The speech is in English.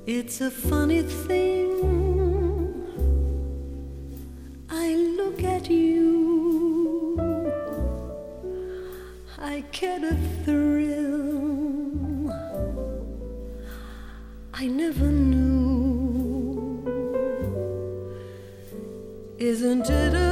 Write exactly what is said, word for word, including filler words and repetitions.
It's a funny thing, I look at you, I get a thrill I never knew. Isn't it a